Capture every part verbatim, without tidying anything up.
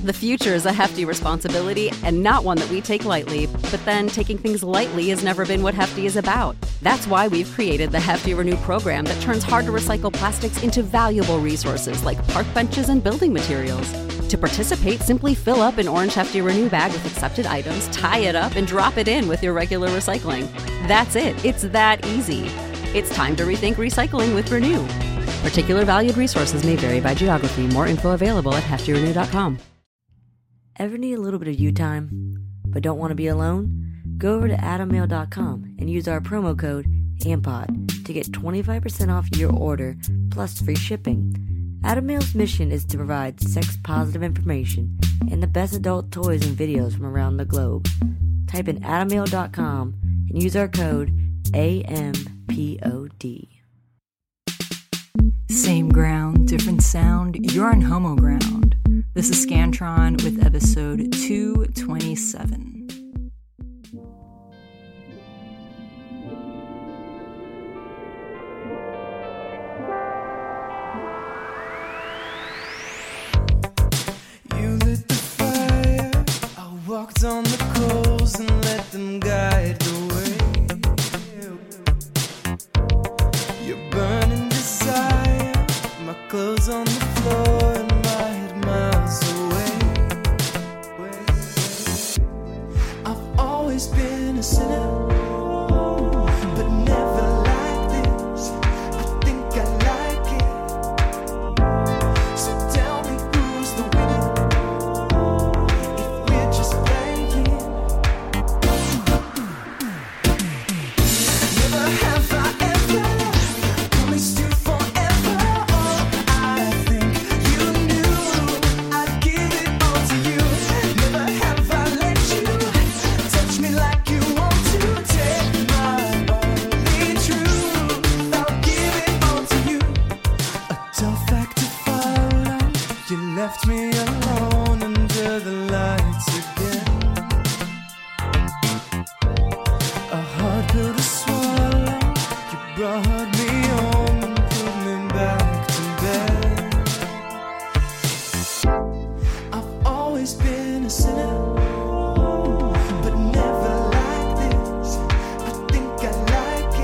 The future is a hefty responsibility and not one that we take lightly, but then taking things lightly has never been what Hefty is about. That's why we've created the Hefty Renew program that turns hard-to-recycle plastics into valuable resources like park benches and building materials. To participate, simply fill up an orange Hefty Renew bag with accepted items, tie it up, and drop it in with your regular recycling. That's it. It's that easy. It's time to rethink recycling with Renew. Particular valued resources may vary by geography. More info available at hefty renew dot com. Ever need a little bit of you time, but don't want to be alone? Go over to adam mail dot com and use our promo code AMPOD to get twenty-five percent off your order plus free shipping. Adam Mail's mission is to provide sex-positive information and the best adult toys and videos from around the globe. Type in adam mail dot com and use our code A M P O D. Same ground, different sound. You're on Homo Ground. This is Scantron with episode two twenty-seven. You lit the fire, I walked on the coals and let them guide the way. You're burning desire, my clothes on the floor and my head miles away. I've always been a sinner, but never like this. I think I like it. So tell me who's the winner if we're just playing. Never have I ever promised you forever. I think you knew I'd give it all to you. Never have I let you touch me like you want to. Take my only truth, I'll give it all to you. A tough act to follow. You left me alone under the lights again. A hard pill to swallow. You brought me home and put me back to bed. I've always been a sinner, but never like this. I think I like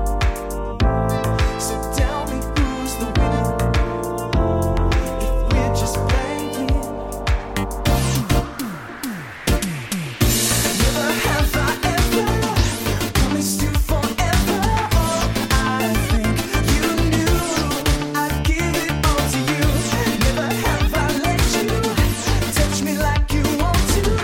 it. So tell me who's the winner if we're just playing. Never have I ever promised you forever. I think you knew I'd give it all to you. Never have I let you touch me like you want to.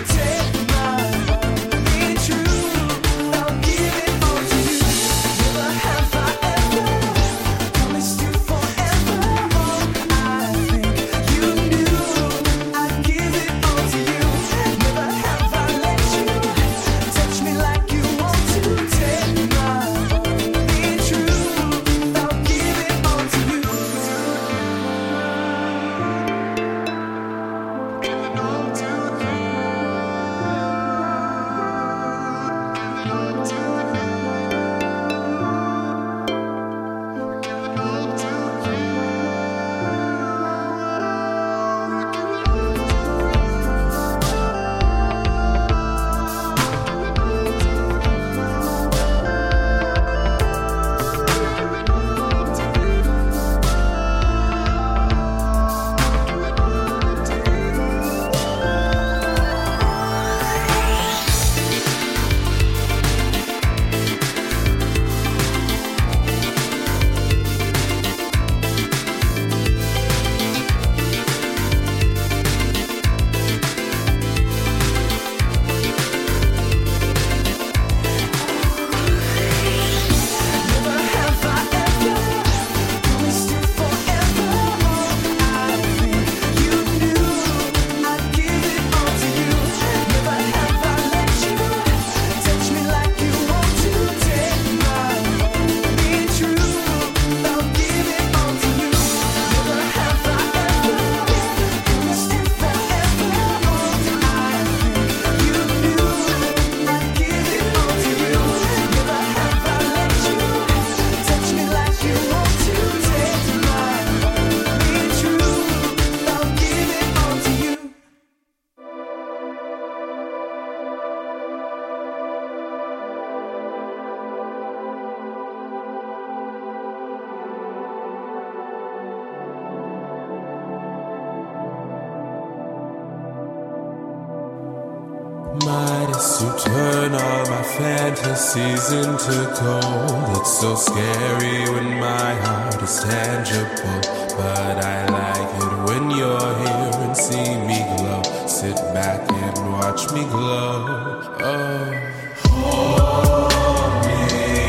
Midas, you turn all my fantasies into gold. It's so scary when my heart is tangible, but I like it when you're here and see me glow. Sit back and watch me glow. Oh, hold me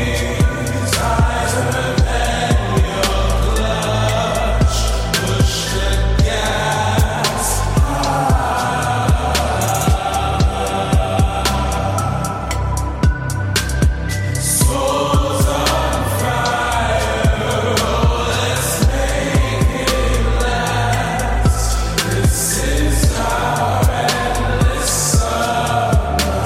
tighter than your clutch. Push the gas high. Souls on fire. Oh, let's make it last. This is our endless summer.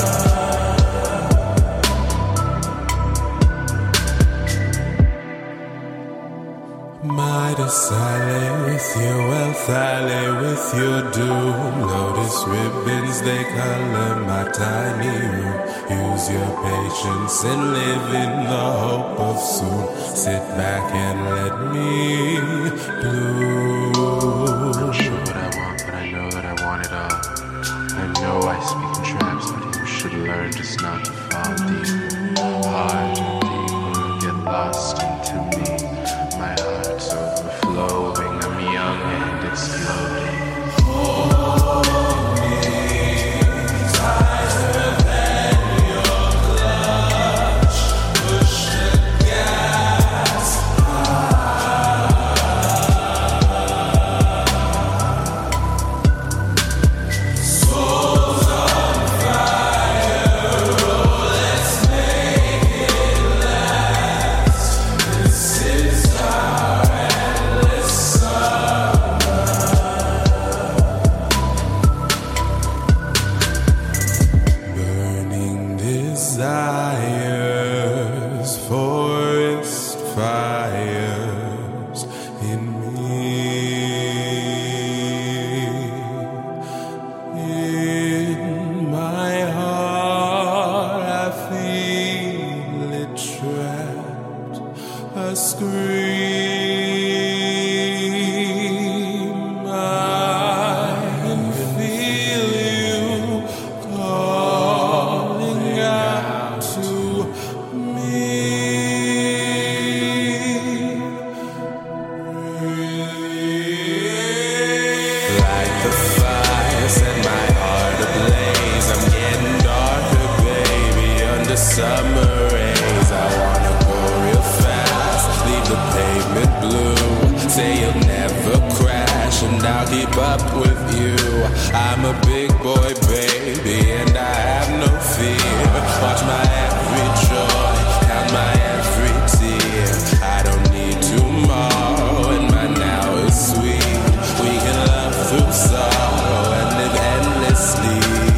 Midas, I lay with your wealth, I lay with your doom. Lotus ribbons, they color my tiny room. Use your patience and live in the hope of soon. Sit back and let me bloom. I'm sure what I want, but I know that I want it all. I know I speak in traps, but you should learn just not to fall deeper, harder, deeper, get lost into me. My heart's overflowing, I'm young and exploding. Tighter than your clutch. Push the gas high. Souls on fire. Oh, let's make it last. This is our endless summer. Burning desires, forest fires in me. In my heart, I feel it trapped, a scream. I can feel you calling out to me. Light the fire, set my heart ablaze. I'm getting darker, baby, under summer rays. I wanna go real fast, leave the pavement blue. Say you'll never crash, and I'll keep up with you. I'm a big boy, baby, and I have no fear. Watch my every joy, count my every tear. I don't need tomorrow, and my now is sweet. We can love through sorrow and live endlessly.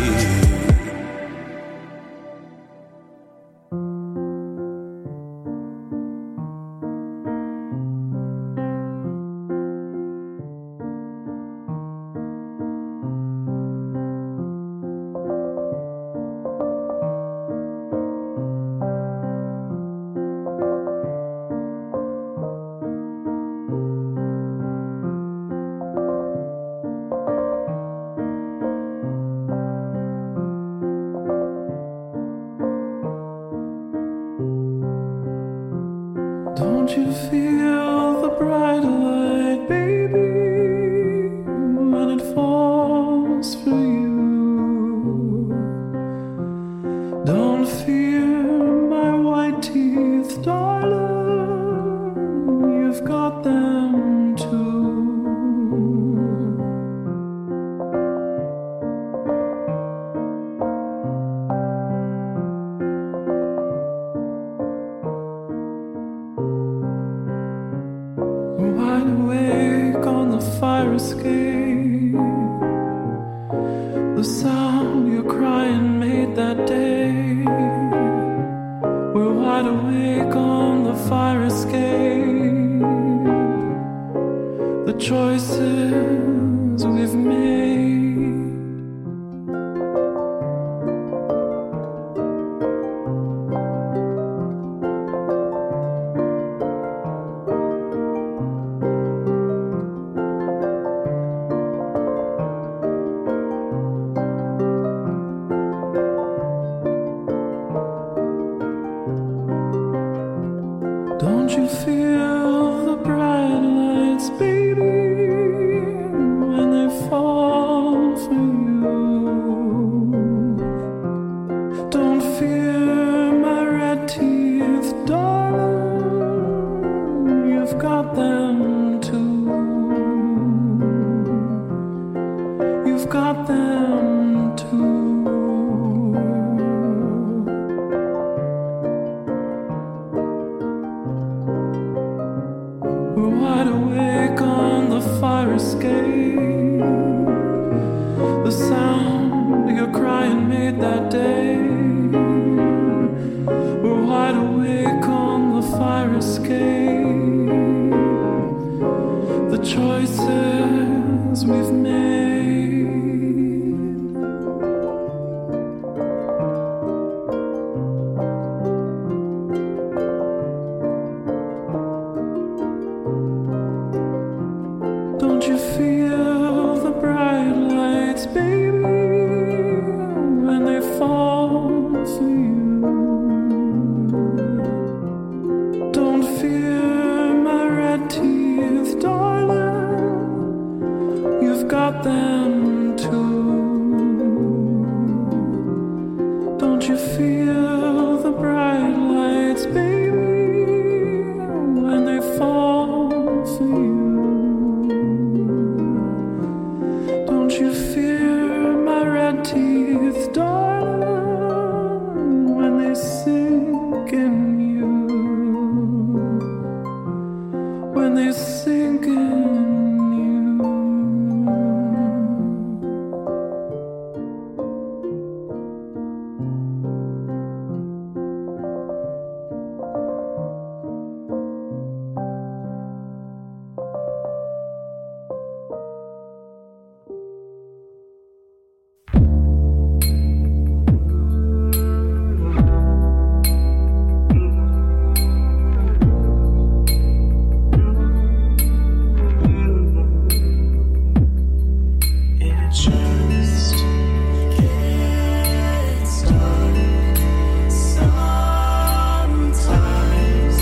Don't you feel the bright light, baby, when it falls for you? Don't fear my white teeth, darling, you've got them too. Wide awake on the fire escape. The sound your crying made that day. We're wide awake on the fire escape. The choices we've made. you feel the bright lights, baby, when they fall for you? Don't fear my red teeth, darling, you've got them too. You've got them too. We're wide awake on the fire escape. The sound your crying made that day. We're wide awake on the fire escape. The choices we've made. Don't you feel the bright lights, baby, when they fall for you? Don't fear my red teeth, darling, you've got them too. Don't you feel the bright lights, baby, when they fall for you? Don't you fear my red teeth, darling, when they sink in you? When they sink in you. It just gets dark sometimes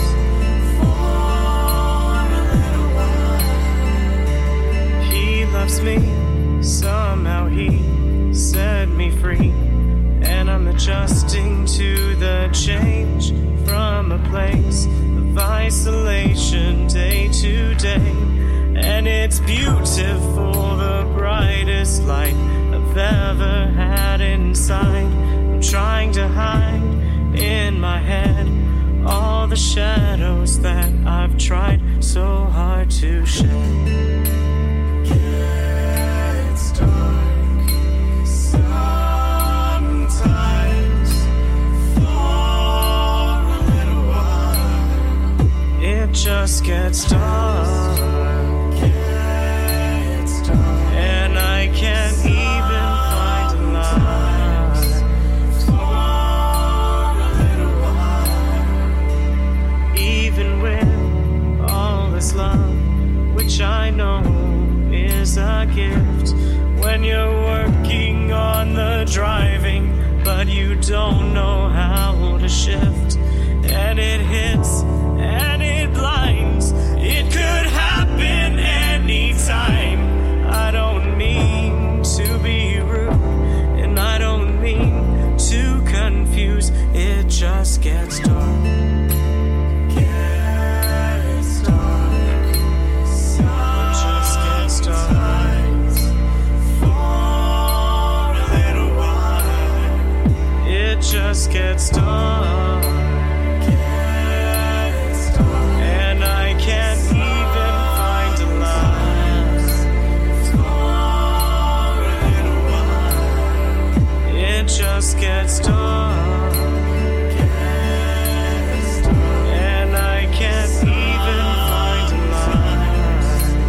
for a little while. He loves me, somehow he set me free, and I'm adjusting to the change from a place of isolation day to day. And it's beautiful, the brightest light I've ever had inside. I'm trying to hide in my head all the shadows that I've tried so hard to shed. Gets dark sometimes for a little while. It just gets dark. And I can't even find a line for a little while. Even with all this love, which I know is a gift, when you're working on the driving, but you don't know how to shift, and it hits and it blinds. It could happen anytime. I don't mean to be rude, and I don't mean to confuse. It just gets dark. Gets dark. It just gets dark for a little while. It just gets dark. Gets dark. And I can't even find a line for a little while. It just gets dark. Gets dark. And I can't even find a line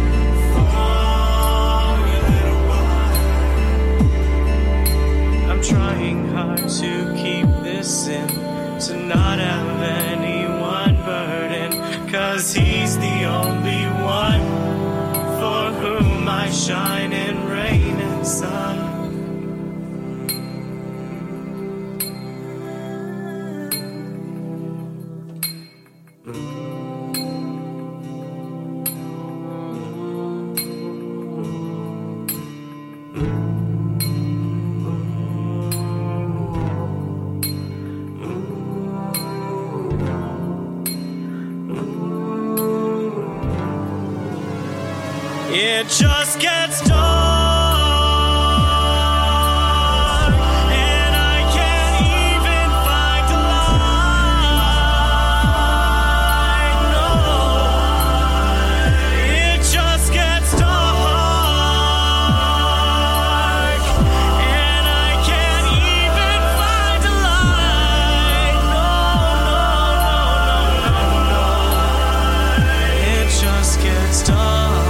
for a little while. I'm trying hard to keep this in, to not have anyone burden, 'cause he's the only one for whom I shine in rain and sun. Mm. it just gets dark. And I can't even find the light. No, it just gets dark. And I can't even find the light. No, no, no, no, no, no. It just gets dark.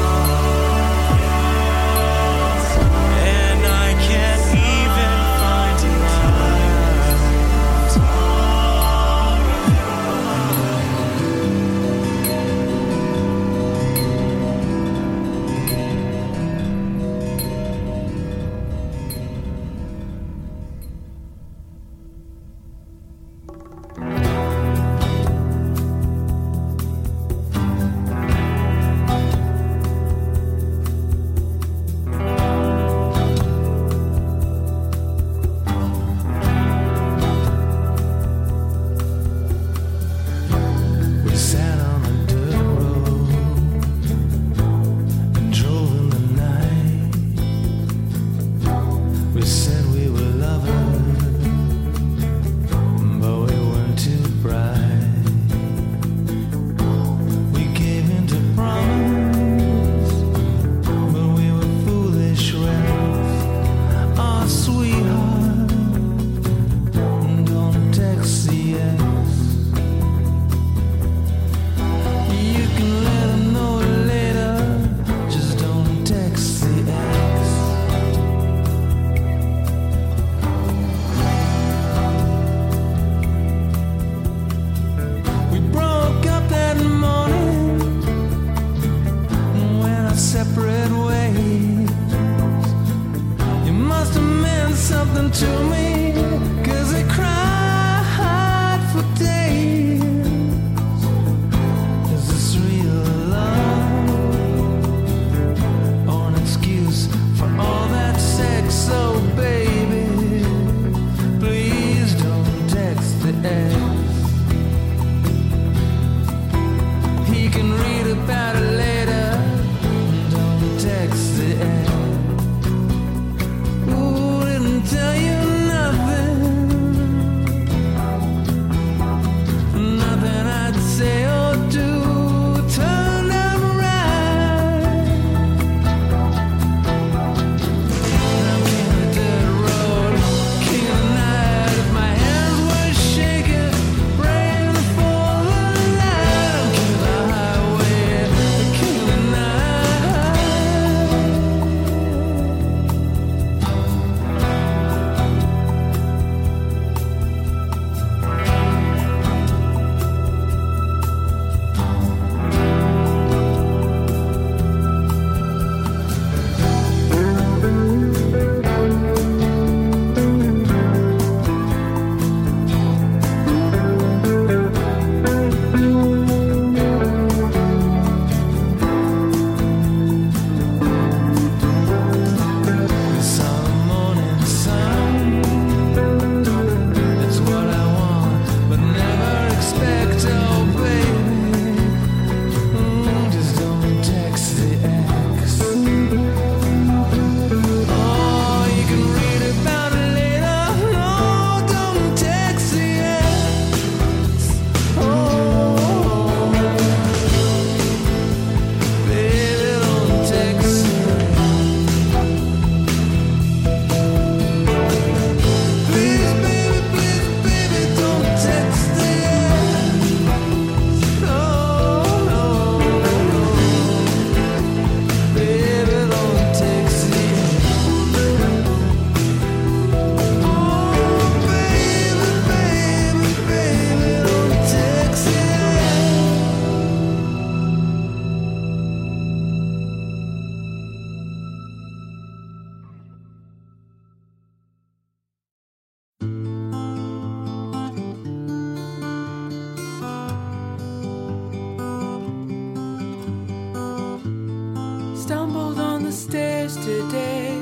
Stumbled on the stairs today.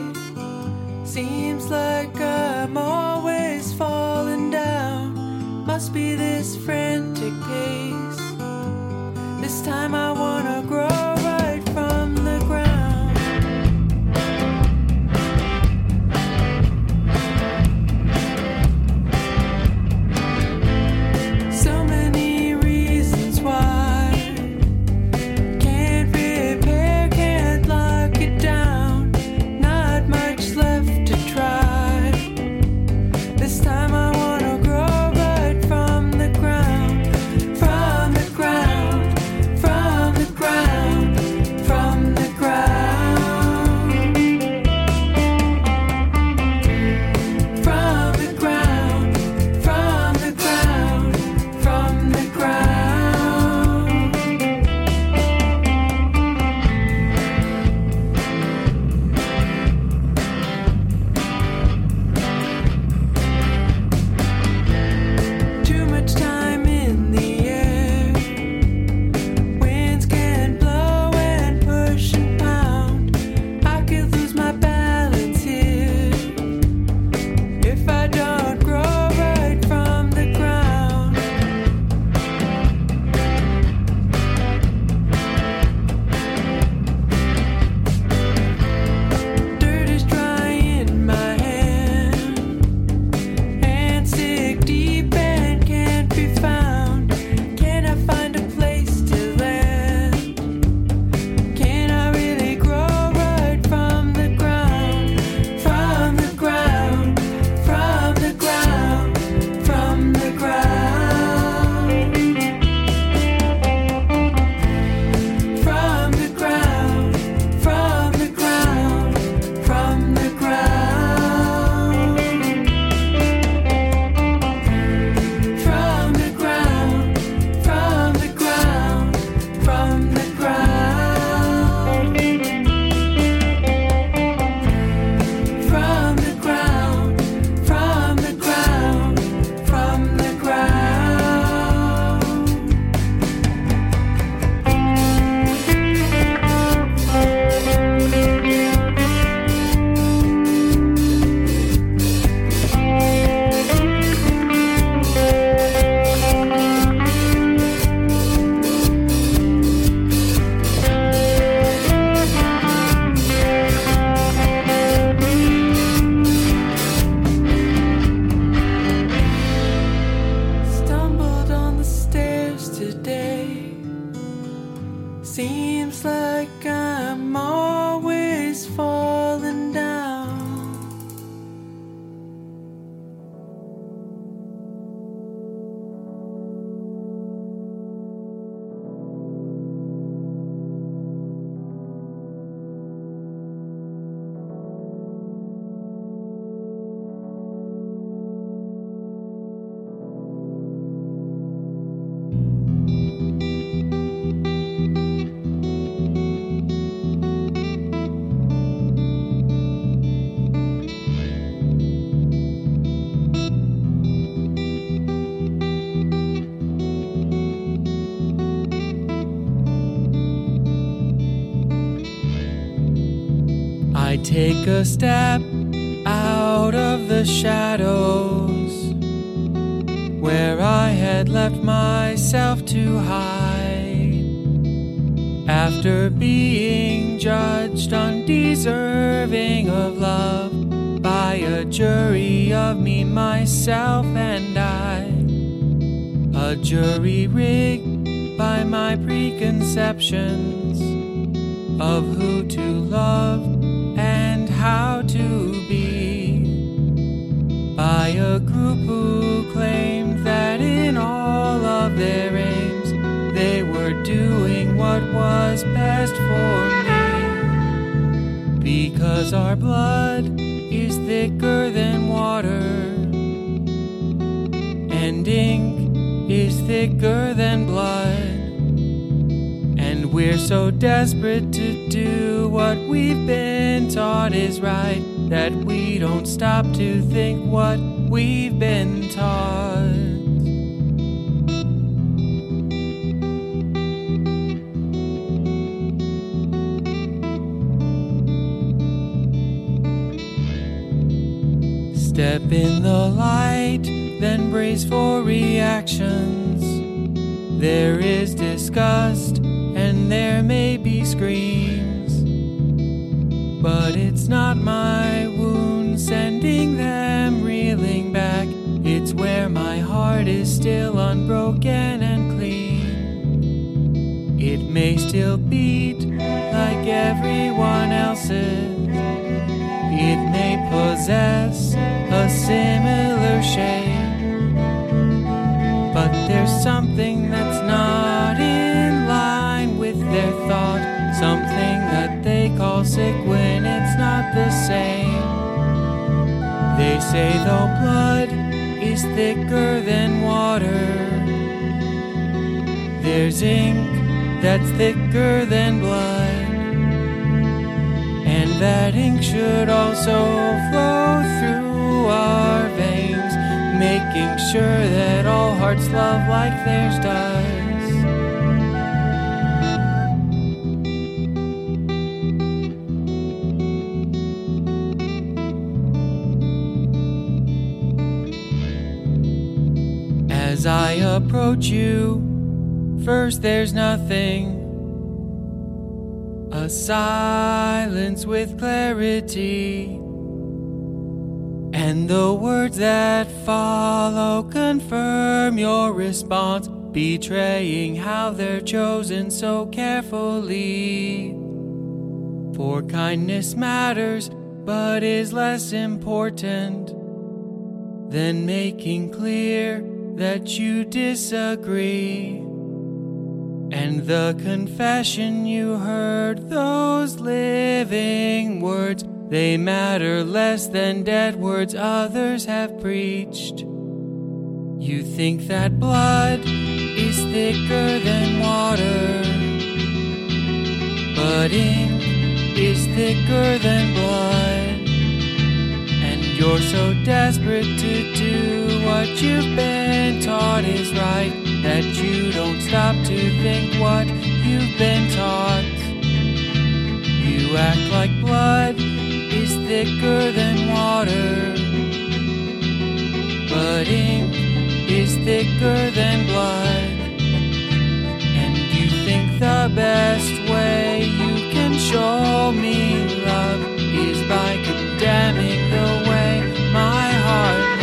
Seems like I'm always falling down. Must be this frantic pace. This time I wanna grow right from the ground. take a step out of the shadows where I had left myself to hide after being judged undeserving of love by a jury of me, myself, and I. A jury rigged by my preconceptions of who to love and how to be, by a group who claimed that in all of their aims they were doing what was best for me. Because our blood is thicker than water, and ink is thicker than blood, and we're so desperate to do what we've been taught is right that we don't stop to think what we've been taught. Step in the light, then brace for reactions. There is disgust, and there may be screams, but it's not my wound sending them reeling back. It's where my heart is still unbroken and clean. It may still beat like everyone else's. It may possess a similar shape, but there's something that's not in line with their thought, something that they call sick when it's not the same. They say though blood is thicker than water, there's ink that's thicker than blood, and that ink should also flow through our veins, making sure that all hearts love like theirs does. As I approach you, first there's nothing, a silence with clarity, and the words that follow confirm your response, betraying how they're chosen so carefully. For kindness matters, but is less important than making clear that you disagree. And the confession you heard, those living words, they matter less than dead words others have preached. You think that blood is thicker than water, but ink is thicker than blood. And you're so desperate to do what you've been taught is right that you don't stop to think what you've been taught. You act like blood is thicker than water, but ink is thicker than blood. And you think the best way you can show me love is by condemning the way my heart loves.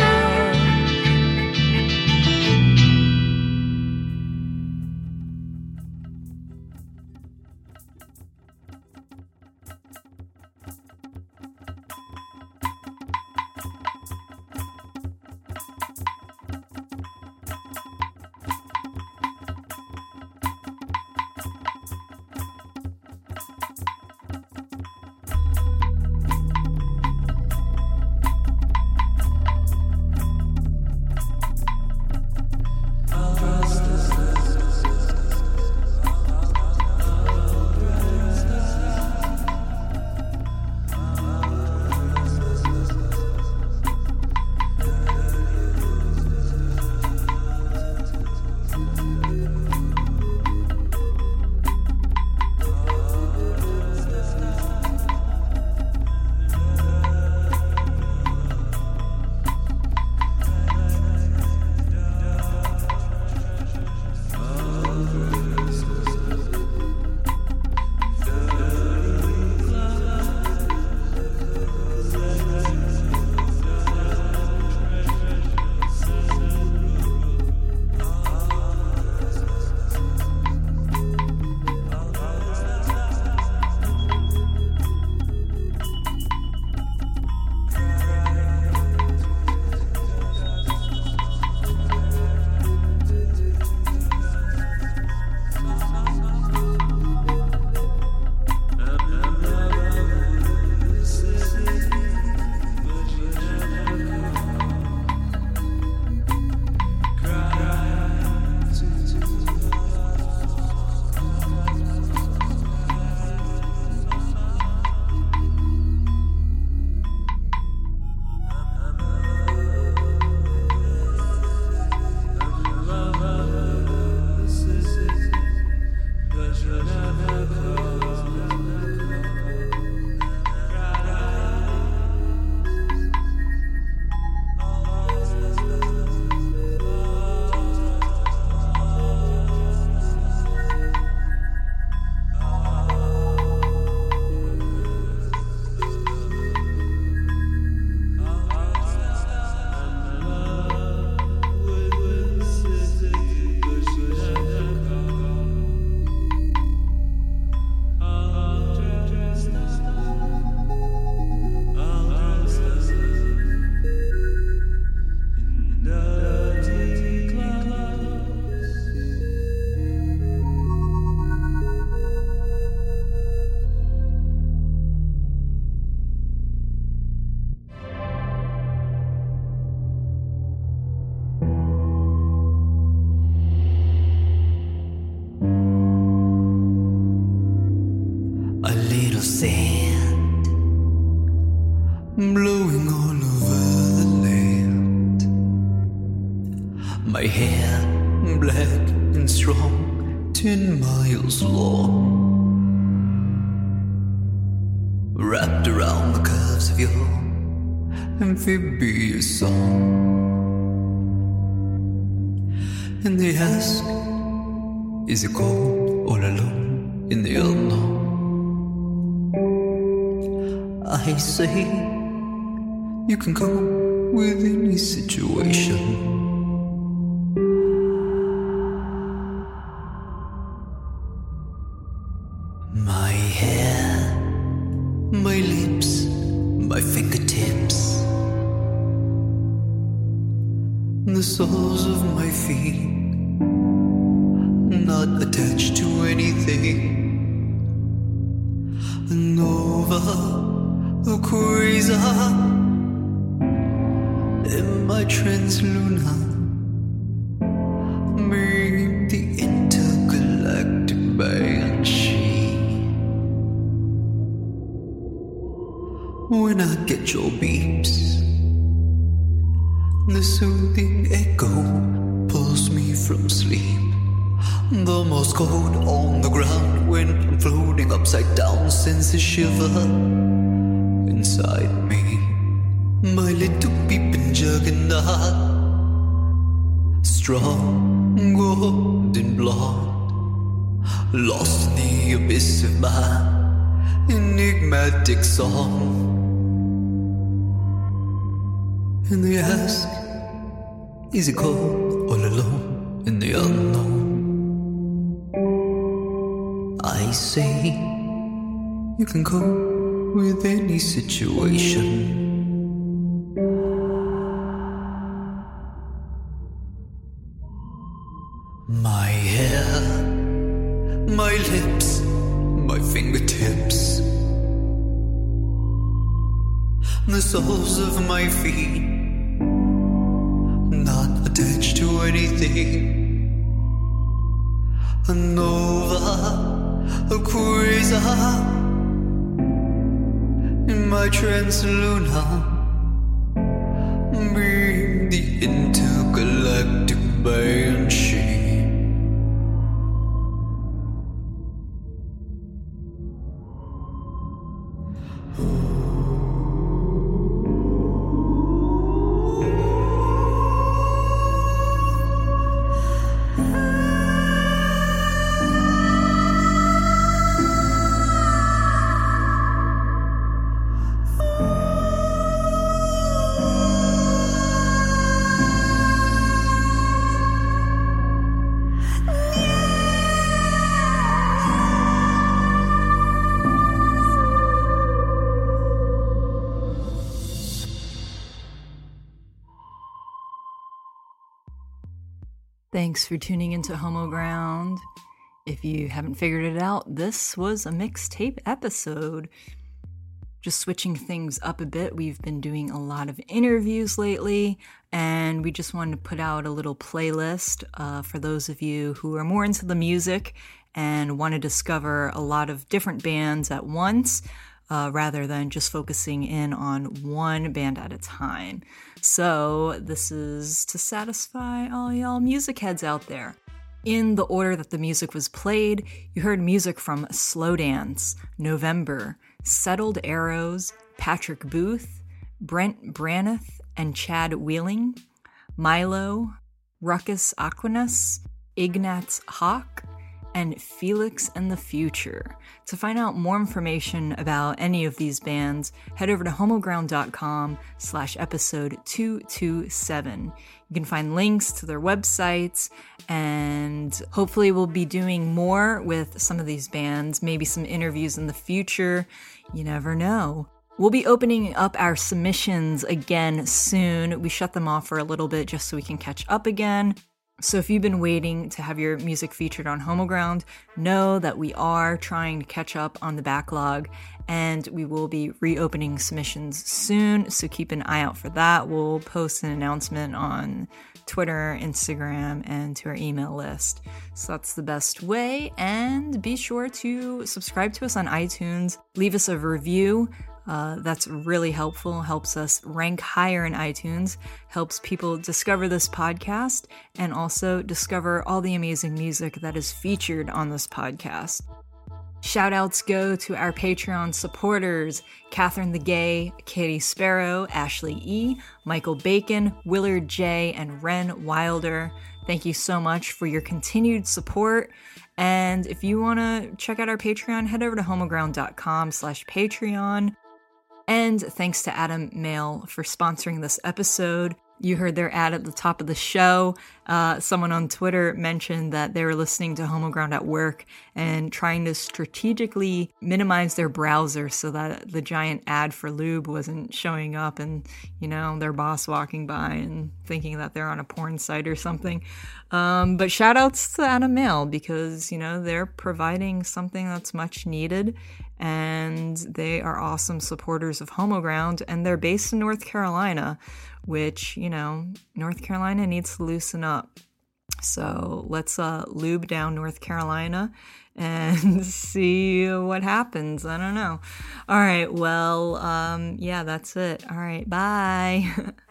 My hair black and strong, ten miles long, wrapped around the curves of your amphibious song. And they ask, is it cold all alone in the unknown? I say, you can go with any situation. My hair, my lips, my fingertips, the soles of my feet, not attached to anything. Nova, a quasar, in my transluna, beam the intergalactic banshee. When I get your beeps, the soothing echo pulls me from sleep. The Morse code on the ground when I'm floating upside down sends a shiver inside me. My little peeping juggernaut, strong, golden blonde, lost in the abyss of my enigmatic song. And they ask, is it cold all alone in the unknown? I say, you can go with any situation. My hair, my lips, my fingertips, the soles of my feet, not attached to anything. A nova, a quasar, in my transluna, being the intergalactic banshee. Thanks for tuning into Homo Ground. If you haven't figured it out, this was a mixtape episode. Just switching things up a bit, we've been doing a lot of interviews lately, and we just wanted to put out a little playlist uh, for those of you who are more into the music and want to discover a lot of different bands at once, uh, rather than just focusing in on one band at a time. So this is to satisfy all y'all music heads out there. In the order that the music was played, you heard music from Slow Dance, November, Settled Arrows, Patrick Booth, Brent Braniff and Chad Wheeling, Milo, Ruckus Aquinas, Ignatz Hawk, and Felix and the Future. To find out more information about any of these bands, head over to homoground.com slash episode 227. You can find links to their websites, and hopefully we'll be doing more with some of these bands, maybe some interviews in the future. You never know. We'll be opening up our submissions again soon. We shut them off for a little bit just so we can catch up again. So if you've been waiting to have your music featured on Homo Ground, know that we are trying to catch up on the backlog, and we will be reopening submissions soon, so keep an eye out for that. We'll post an announcement on Twitter, Instagram, and to our email list. So that's the best way, and be sure to subscribe to us on iTunes, leave us a review. Uh, that's really helpful, helps us rank higher in iTunes, helps people discover this podcast, and also discover all the amazing music that is featured on this podcast. Shoutouts go to our Patreon supporters, Catherine the Gay, Katie Sparrow, Ashley E., Michael Bacon, Willard J., and Ren Wilder. Thank you so much for your continued support. And if you want to check out our Patreon, head over to homoground.com slash Patreon. And thanks to Adam Mail for sponsoring this episode. You heard their ad at the top of the show. Uh, someone on Twitter mentioned that they were listening to Homoground at work and trying to strategically minimize their browser so that the giant ad for lube wasn't showing up and, you know, their boss walking by and thinking that they're on a porn site or something. Um, but shout outs to Adam Mail because, you know, they're providing something that's much needed. And they are awesome supporters of Homoground, and they're based in North Carolina, which, you know, North Carolina needs to loosen up. So let's uh, lube down North Carolina and see what happens. I don't know. All right, well, um, yeah, that's it. All right, bye.